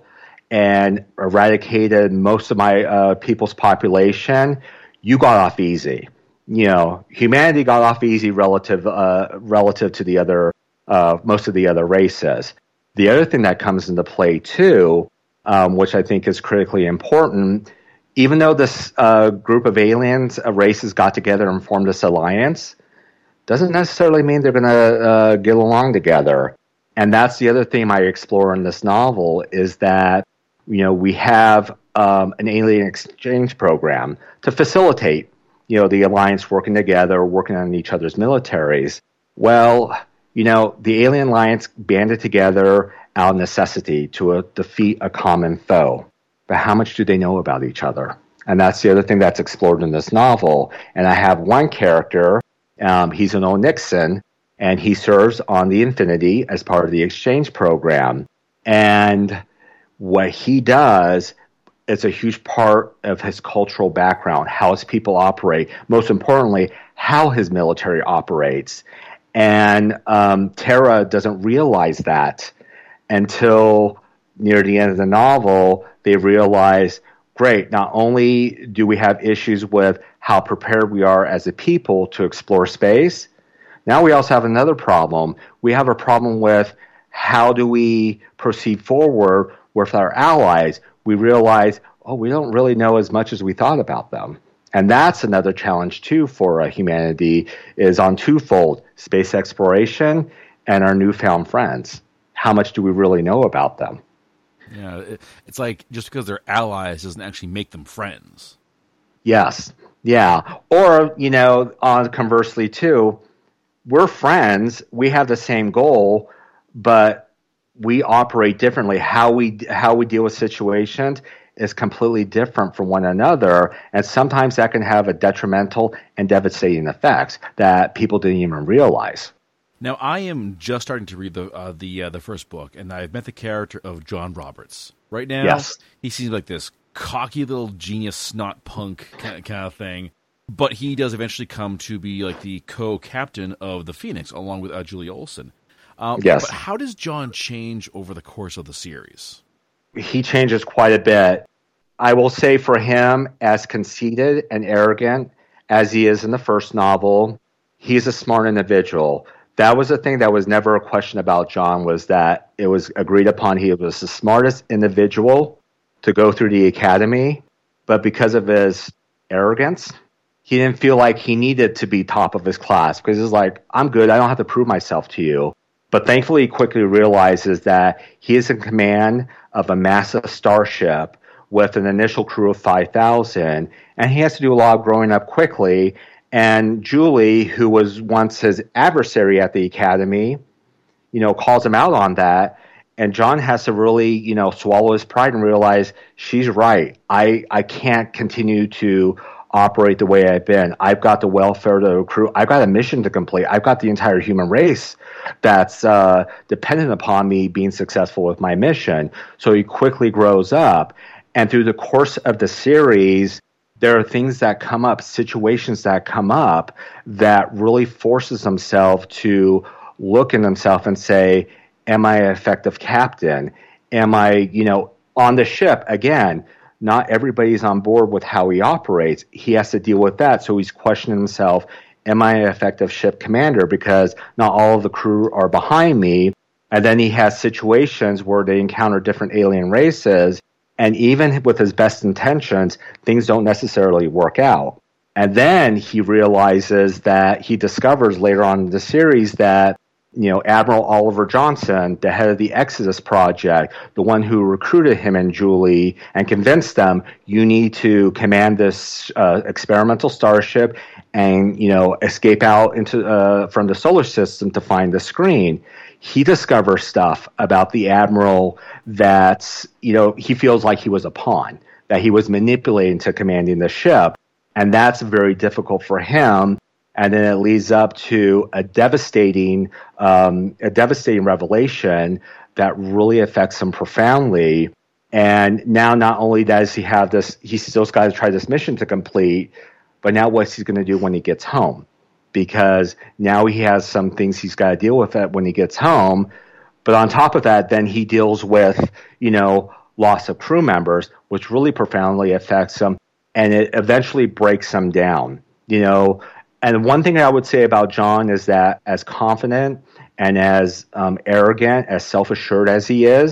and eradicated most of my uh, people's population. You got off easy. You know, humanity got off easy relative uh, relative to the other, uh, most of the other races. The other thing that comes into play, too, um, which I think is critically important. Even though this uh, group of aliens, uh, races got together and formed this alliance, doesn't necessarily mean they're going to uh, get along together. And that's the other theme I explore in this novel is that, you know, we have um, an alien exchange program to facilitate, you know, the alliance working together, working on each other's militaries. Well, you know, the alien alliance banded together out of necessity to uh, defeat a common foe. But how much do they know about each other? And that's the other thing that's explored in this novel. And I have one character, um, he's an Onyxan, and he serves on the Infinity as part of the exchange program. And what he does is a huge part of his cultural background, how his people operate, most importantly, how his military operates. And um, Tara doesn't realize that until near the end of the novel. They realize, great, not only do we have issues with how prepared we are as a people to explore space, now we also have another problem. We have a problem with how do we proceed forward with our allies. We realize, oh, we don't really know as much as we thought about them. And that's another challenge, too, for uh, humanity, is on twofold, space exploration and our newfound friends. How much do we really know about them? Yeah, it, it's like just because they're allies doesn't actually make them friends. Yes, yeah. Or, you know, on conversely, too, we're friends, we have the same goal, but we operate differently. How we how we deal with situations is completely different from one another, and sometimes that can have a detrimental and devastating effects that people didn't even realize. Now, I am just starting to read the uh, the uh, the first book, and I've met the character of John Roberts. Right now, yes. He seems like this cocky little genius snot punk kind of, kind of thing, but he does eventually come to be like the co-captain of the Phoenix, along with uh, Julie Olson. Um, yes. But how does John change over the course of the series? He changes quite a bit. I will say for him, as conceited and arrogant as he is in the first novel, he's a smart individual. That was the thing that was never a question about John, was that it was agreed upon he was the smartest individual to go through the academy, but because of his arrogance, he didn't feel like he needed to be top of his class, because he's like, I'm good, I don't have to prove myself to you. But thankfully, he quickly realizes that he is in command of a massive starship with an initial crew of five thousand, and he has to do a lot of growing up quickly. And Julie, who was once his adversary at the academy, you know, calls him out on that. And John has to really, you know, swallow his pride and realize she's right. I, I can't continue to operate the way I've been. I've got the welfare of the crew. I've got a mission to complete. I've got the entire human race that's uh, dependent upon me being successful with my mission. So he quickly grows up. And through the course of the series, there are things that come up, situations that come up that really forces himself to look in himself and say, am I an effective captain? Am I, you know, on the ship? Again, not everybody's on board with how he operates. He has to deal with that. So he's questioning himself, am I an effective ship commander? Because not all of the crew are behind me. And then he has situations where they encounter different alien races. And even with his best intentions, things don't necessarily work out. And then he realizes that he discovers later on in the series that, you know, Admiral Oliver Johnson, the head of the Exodus Project, the one who recruited him and Julie and convinced them, you need to command this uh, experimental starship and, you know, escape out into uh, from the solar system to find the screen. He discovers stuff about the Admiral that, you know, he feels like he was a pawn, that he was manipulating to commanding the ship. And that's very difficult for him. And then it leads up to a devastating, um, a devastating revelation that really affects him profoundly. And now not only does he have this, he's still got to try this mission to complete, but now what's he going to do when he gets home? Because now he has some things he's got to deal with it when he gets home. But on top of that, then he deals with, you know, loss of crew members, which really profoundly affects him. And it eventually breaks him down, you know. And one thing I would say about John is that as confident and as um, arrogant, as self-assured as he is,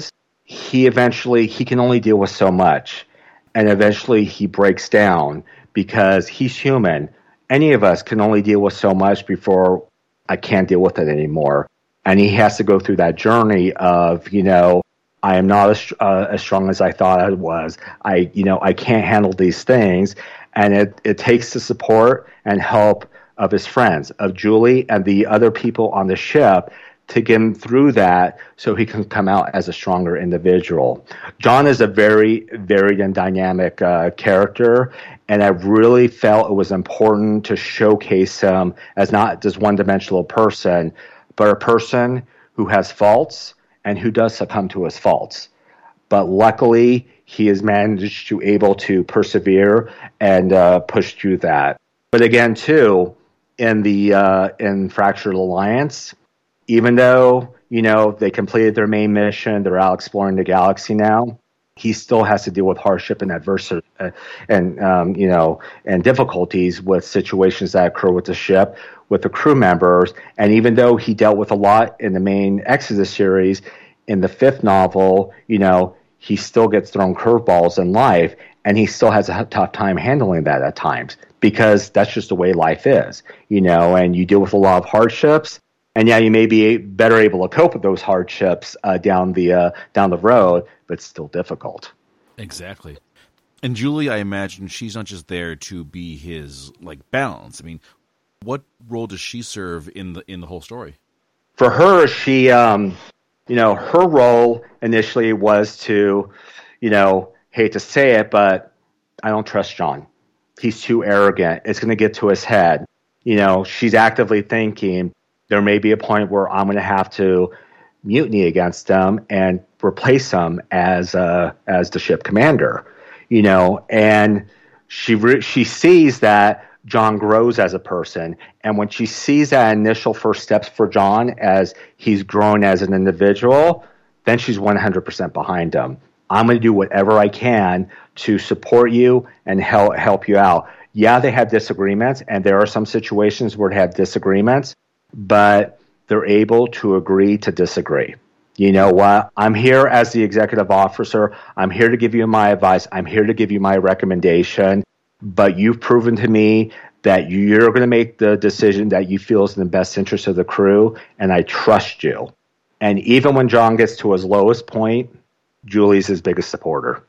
he eventually, he can only deal with so much. And eventually he breaks down because he's human. Any of us can only deal with so much before I can't deal with it anymore. And he has to go through that journey of, you know, I am not as, uh, as strong as I thought I was. I, you know, I can't handle these things. And it, it takes the support and help of his friends, of Julie and the other people on the ship to get him through that so he can come out as a stronger individual. John is a very varied and dynamic uh, character, and I really felt it was important to showcase him as not just one-dimensional person, but a person who has faults and who does succumb to his faults. But luckily, he has managed to able to persevere and uh, push through that. But again, too, in the uh, in Fractured Alliance, even though, you know, they completed their main mission, they're out exploring the galaxy now, he still has to deal with hardship and adversity uh, and, um, you know, and difficulties with situations that occur with the ship, with the crew members. And even though he dealt with a lot in the main Exodus series, in the fifth novel, you know, he still gets thrown curveballs in life, and he still has a tough time handling that at times, because that's just the way life is, you know, and you deal with a lot of hardships. And yeah, you may be better able to cope with those hardships uh, down the uh, down the road, but it's still difficult. Exactly. And Julie, I imagine she's not just there to be his like balance. I mean, what role does she serve in the in the whole story? For her, she, um, you know, her role initially was to, you know, hate to say it, but I don't trust John. He's too arrogant. It's going to get to his head. You know, she's actively thinking, there may be a point where I'm going to have to mutiny against them and replace him as uh, as the ship commander, you know. And she re- she sees that John grows as a person, and when she sees that initial first steps for John as he's grown as an individual, then she's one hundred percent behind him. I'm going to do whatever I can to support you and help help you out. Yeah, they have disagreements, and there are some situations where they have disagreements, but they're able to agree to disagree. You know what? I'm here as the executive officer. I'm here to give you my advice. I'm here to give you my recommendation. But you've proven to me that you're going to make the decision that you feel is in the best interest of the crew, and I trust you. And even when John gets to his lowest point, Julie's his biggest supporter.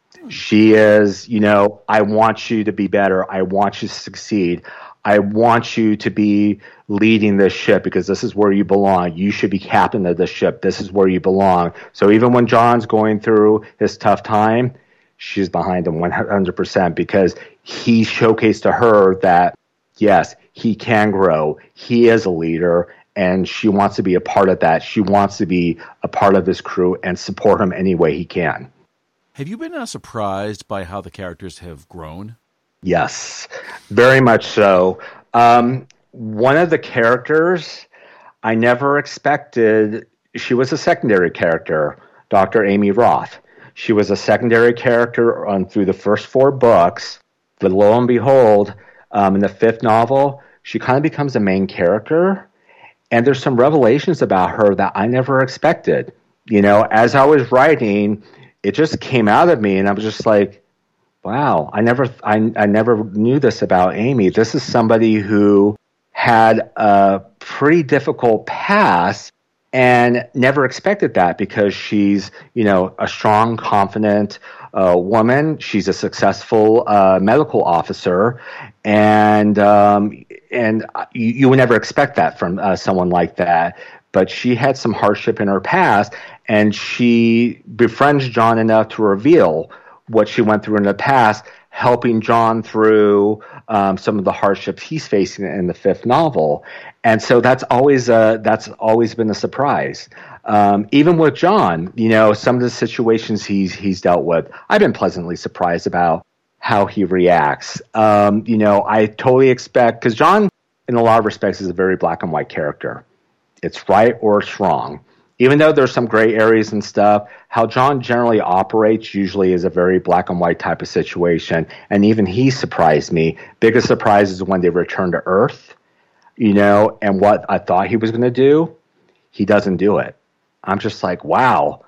She is, you know, I want you to be better. I want you to succeed. I want you to be leading this ship because this is where you belong. You should be captain of the ship. This is where you belong. So even when John's going through his tough time, she's behind him one hundred percent because he showcased to her that, yes, he can grow. He is a leader, and she wants to be a part of that. She wants to be a part of his crew and support him any way he can. Have you been uh, surprised by how the characters have grown? Yes, very much so. Um, one of the characters I never expected, she was a secondary character, Doctor Amy Roth. She was a secondary character on through the first four books, but lo and behold, um, in the fifth novel, she kind of becomes a main character, and there's some revelations about her that I never expected. You know, as I was writing, it just came out of me, and I was just like, wow, I never, I, I never knew this about Amy. This is somebody who had a pretty difficult past and never expected that because she's, you know, a strong, confident uh, woman. She's a successful uh, medical officer, and um, and you, you would never expect that from uh, someone like that. But she had some hardship in her past, and she befriends John enough to reveal what she went through in the past, helping John through um, some of the hardships he's facing in the fifth novel. And so that's always uh, that's always been a surprise. Um, even with John, you know, some of the situations he's he's dealt with, I've been pleasantly surprised about how he reacts. Um, you know, I totally expect, because John, in a lot of respects, is a very black and white character. It's right or it's wrong. Even though there's some gray areas and stuff, how John generally operates usually is a very black and white type of situation. And even he surprised me. Biggest surprise is when they return to Earth, you know, and what I thought he was going to do, he doesn't do it. I'm just like, wow,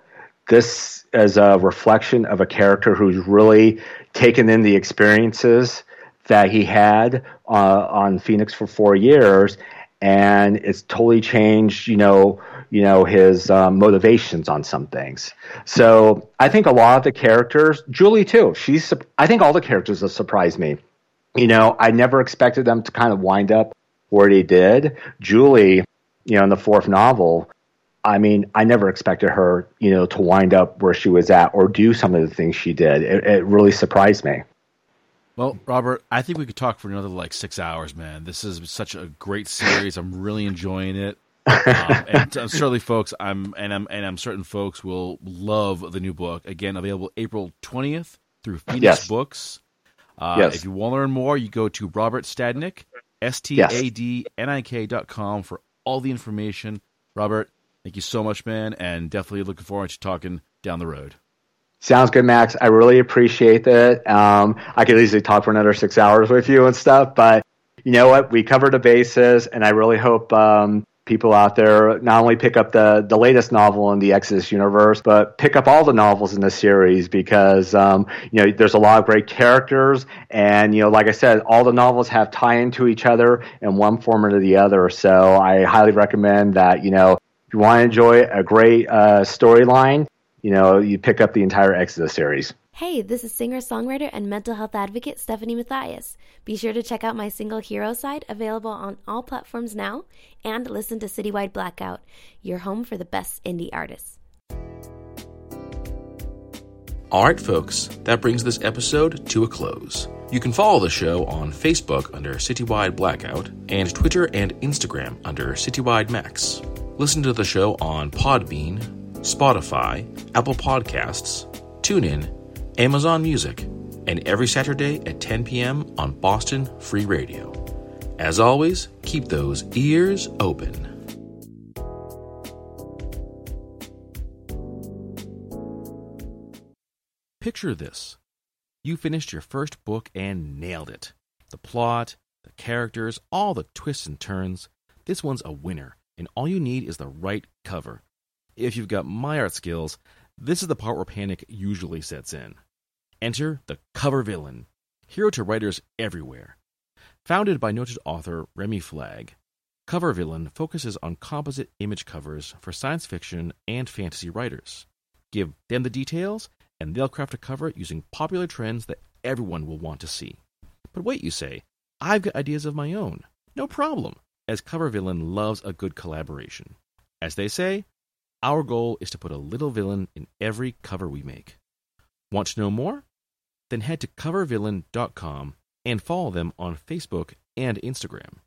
this is a reflection of a character who's really taken in the experiences that he had uh, on Phoenix for four years, and it's totally changed, you know, you know his um, motivations on some things. So I think a lot of the characters, Julie too, she's. I think all the characters have surprised me. You know, I never expected them to kind of wind up where they did. Julie, you know, in the fourth novel, I mean, I never expected her, you know, to wind up where she was at or do some of the things she did. It, it really surprised me. Well, Robert, I think we could talk for another like six hours, man. This is such a great series. I'm really enjoying it. um, and uh, certainly, folks, I'm and I'm and I'm certain folks will love the new book. Again, available April twentieth through Phoenix yes. Books. Uh, yes. If you want to learn more, you go to Robert Stadnick, S T A D N I K dot com for all the information. Robert, thank you so much, man, and definitely looking forward to talking down the road. Sounds good, Max. I really appreciate that. Um, I could easily talk for another six hours with you and stuff, but you know what? We covered the bases, and I really hope um, people out there not only pick up the, the latest novel in the Exodus universe, but pick up all the novels in the series because, um, you know, there's a lot of great characters. And, you know, like I said, all the novels have tie into each other in one form or the other. So I highly recommend that, you know, if you want to enjoy a great uh, storyline, you know, you pick up the entire Exodus series. Hey, this is singer-songwriter and mental health advocate Stephanie Mathias. Be sure to check out my single Hero Side, available on all platforms now, and listen to Citywide Blackout, your home for the best indie artists. All right, folks, that brings this episode to a close. You can follow the show on Facebook under Citywide Blackout and Twitter and Instagram under Citywide Max. Listen to the show on Podbean, Spotify, Apple Podcasts, TuneIn, Amazon Music, and every Saturday at ten p.m. on Boston Free Radio. As always, keep those ears open. Picture this. You finished your first book and nailed it. The plot, the characters, all the twists and turns. This one's a winner, and all you need is the right cover. If you've got my art skills, this is the part where panic usually sets in. Enter the cover villain, hero to writers everywhere. Founded by noted author Remy Flagg, Cover Villain focuses on composite image covers for science fiction and fantasy writers. Give them the details, and they'll craft a cover using popular trends that everyone will want to see. But wait, you say, I've got ideas of my own. No problem, as Cover Villain loves a good collaboration. As they say, our goal is to put a little villain in every cover we make. Want to know more? Then head to cover villain dot com and follow them on Facebook and Instagram.